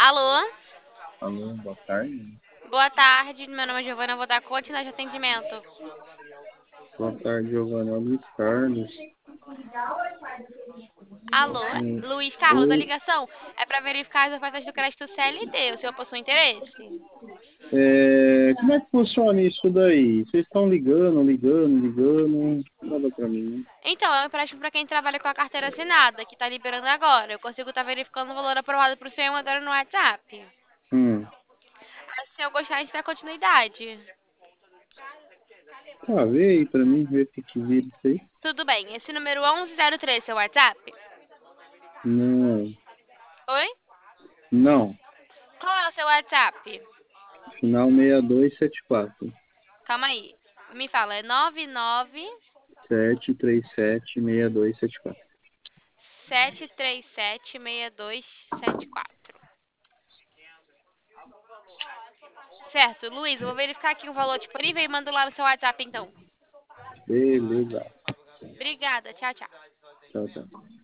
Alô? Alô, boa tarde. Boa tarde, meu nome é Giovana, eu vou dar continuidade de atendimento. Boa tarde, Giovanna. É o Luiz Carlos. Alô? Luiz Carlos, a Oi, ligação é para verificar as ofertas do crédito CLT. O senhor possui interesse? como é que funciona isso daí? Vocês estão ligando, nada pra mim, né? Então, é um empréstimo para quem trabalha com a carteira assinada, que está liberando agora. Eu consigo estar verificando o valor aprovado para o senhor e mandando no WhatsApp. Hum, Mas se eu gostar, a gente dá continuidade. tá, vê aí pra mim, vê o que vira isso aí. Tudo bem, esse número 1103, seu WhatsApp? Não, Oi? não, Qual é o seu WhatsApp? final 6274. Calma aí. Me fala, é 99 7376274. 737-6274. Certo, Luiz, eu vou verificar aqui o valor disponível e mando lá no seu WhatsApp então. Beleza. Obrigada, tchau, tchau. Tchau, tchau.